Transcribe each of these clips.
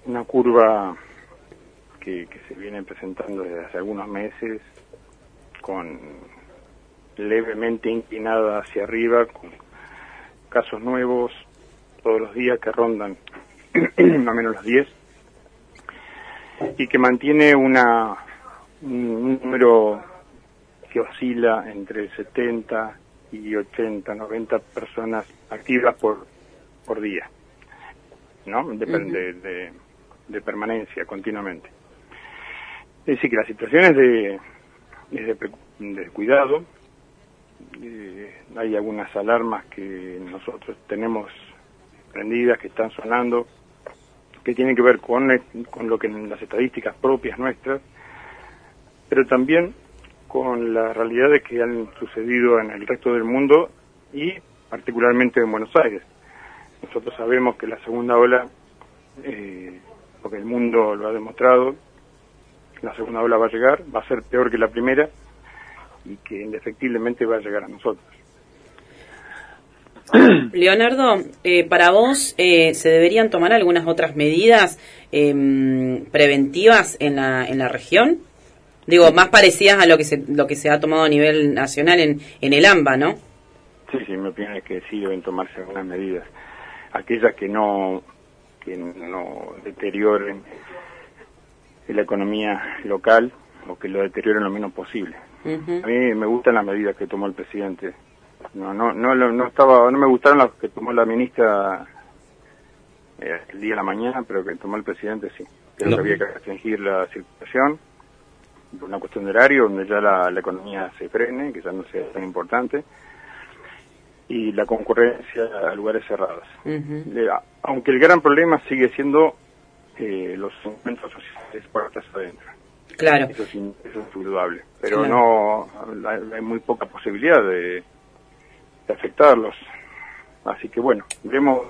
una curva que se viene presentando desde hace algunos meses, con levemente inclinada hacia arriba, con casos nuevos todos los días que rondan más o menos los 10, y que mantiene un número que oscila entre 70 y 80, 90 personas activas por día, ¿no? Depende de permanencia continuamente. Es decir, que la situación es de cuidado. Hay algunas alarmas que nosotros tenemos prendidas, que están sonando, que tienen que ver con lo que en las estadísticas propias nuestras, pero también con las realidades que han sucedido en el resto del mundo y particularmente en Buenos Aires. Nosotros sabemos que la segunda ola, porque el mundo lo ha demostrado, la segunda ola va a llegar, va a ser peor que la primera y que indefectiblemente va a llegar a nosotros. Leonardo, para vos, ¿se deberían tomar algunas otras medidas preventivas en la región? Digo, más parecidas a lo que se ha tomado a nivel nacional en el AMBA, ¿no? Sí, mi opinión es que sí deben tomarse algunas medidas. Aquellas que no deterioren la economía local o que lo deterioren lo menos posible. A mí me gustan las medidas que tomó el presidente. No me gustaron las que tomó la ministra el día de la mañana, pero que tomó el presidente sí. Creo que había que restringir la circulación por una cuestión de horario, donde ya la economía se frene, que ya no sea tan importante, y la concurrencia a lugares cerrados. Aunque el gran problema sigue siendo los encuentros sociales puertas adentro. Claro. Eso es indudable. Pero claro, hay muy poca posibilidad de afectarlos. Así que bueno, vemos,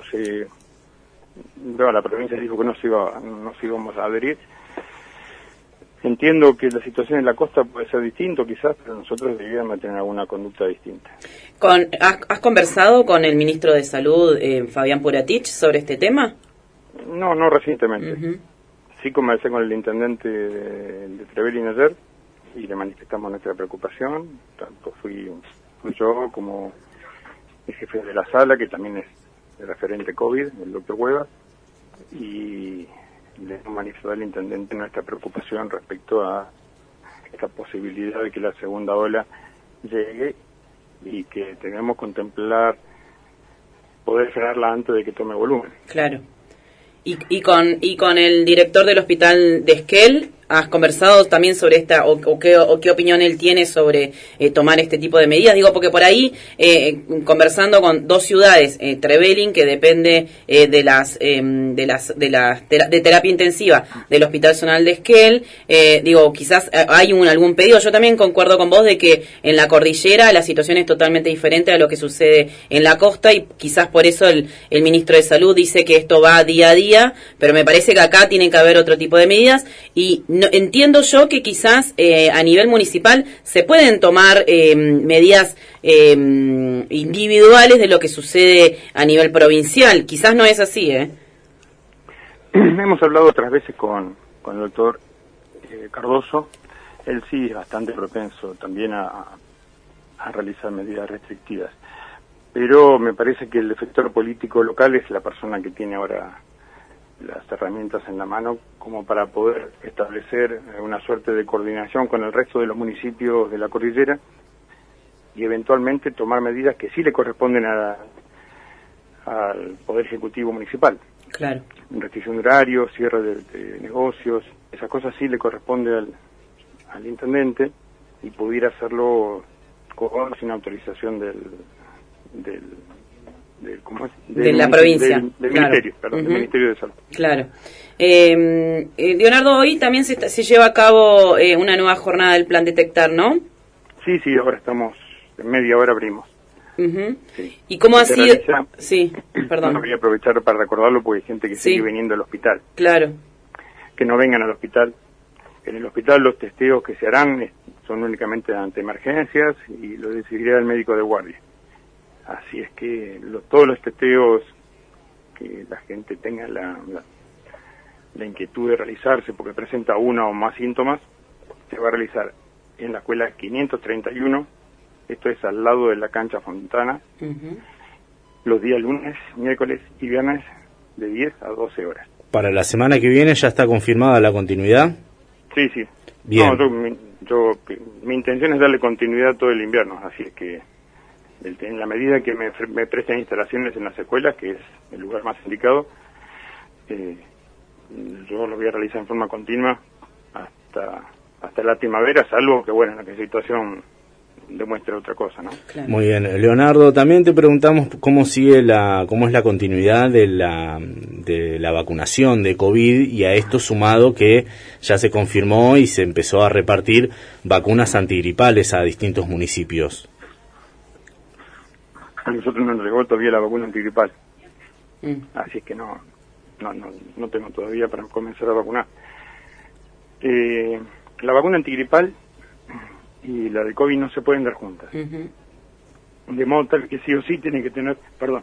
la provincia dijo que no se íbamos a adherir. Entiendo que la situación en la costa puede ser distinto quizás, pero nosotros deberíamos tener alguna conducta distinta. ¿Has conversado con el ministro de Salud, Fabián Puratich, sobre este tema? No recientemente. Sí conversé con el intendente de Trevelin ayer y le manifestamos nuestra preocupación. Tanto fui yo como el jefe de la sala, que también es el referente COVID, el doctor Cuevas, y le manifestó al intendente nuestra preocupación respecto a esta posibilidad de que la segunda ola llegue y que tenemos que contemplar poder frenarla antes de que tome volumen. Claro. ¿Y con el director del hospital de Esquel has conversado también sobre esta, o qué opinión él tiene sobre tomar este tipo de medidas? Digo, porque por ahí, conversando con dos ciudades, Trevelin, que depende de terapia intensiva del Hospital Zonal de Esquel, digo, quizás hay algún pedido. Yo también concuerdo con vos de que en la cordillera la situación es totalmente diferente a lo que sucede en la costa, y quizás por eso el ministro de Salud dice que esto va día a día, pero me parece que acá tienen que haber otro tipo de medidas, y entiendo yo que quizás a nivel municipal se pueden tomar medidas individuales de lo que sucede a nivel provincial. Quizás no es así, Hemos hablado otras veces con el doctor Cardoso. Él sí es bastante propenso también a realizar medidas restrictivas, pero me parece que el efector político local es la persona que tiene ahora las herramientas en la mano como para poder establecer una suerte de coordinación con el resto de los municipios de la cordillera y eventualmente tomar medidas que sí le corresponden al Poder Ejecutivo Municipal. Claro. Restricción de horarios, cierre de negocios, esas cosas sí le corresponde al intendente, y pudiera hacerlo sin autorización de la provincia, del claro. Ministerio, perdón, del Ministerio de Salud. Claro. Leonardo, hoy también se lleva a cabo una nueva jornada del Plan Detectar, ¿no? Sí, ahora estamos, en media hora abrimos. Sí. ¿Y cómo ha sido? Sí, perdón. No, voy a aprovechar para recordarlo porque hay gente que sigue viniendo al hospital. Claro. Que no vengan al hospital. En el hospital los testeos que se harán son únicamente ante emergencias y lo decidirá el médico de guardia. Así es que todos los testeos que la gente tenga la inquietud de realizarse porque presenta uno o más síntomas, se va a realizar en la escuela 531, esto es al lado de la cancha Fontana, los días lunes, miércoles y viernes de 10 a 12 horas. ¿Para la semana que viene ya está confirmada la continuidad? Sí, sí. Bien. No, mi intención es darle continuidad todo el invierno, así es que en la medida que me presten instalaciones en las escuelas, que es el lugar más indicado, yo lo voy a realizar en forma continua hasta la primavera, salvo que, bueno, la situación demuestre otra cosa, ¿no? Claro. Muy bien, Leonardo, también te preguntamos cómo es la continuidad de la vacunación de COVID, y a esto sumado que ya se confirmó y se empezó a repartir vacunas antigripales a distintos municipios. A nosotros nos llegó todavía la vacuna antigripal, así es que no tengo todavía para comenzar a vacunar. La vacuna antigripal y la de COVID no se pueden dar juntas. De modo tal que sí o sí tienen que tener,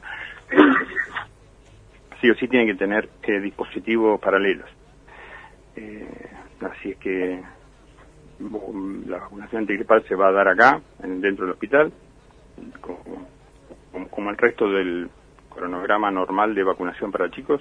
dispositivos paralelos. Así es que la vacunación antigripal se va a dar acá, dentro del hospital, como el resto del cronograma normal de vacunación para chicos,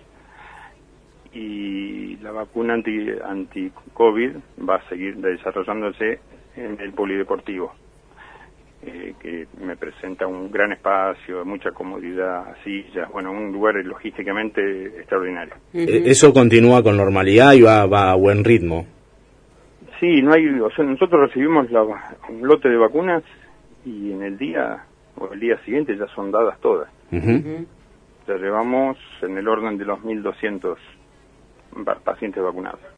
y la vacuna anti-COVID va a seguir desarrollándose en el polideportivo, que me presenta un gran espacio, mucha comodidad, sillas, bueno, un lugar logísticamente extraordinario. ¿Eso continúa con normalidad y va a buen ritmo? Sí, nosotros recibimos un lote de vacunas y en el día siguiente ya son dadas todas. Ya llevamos en el orden de los 1.200 pacientes vacunados.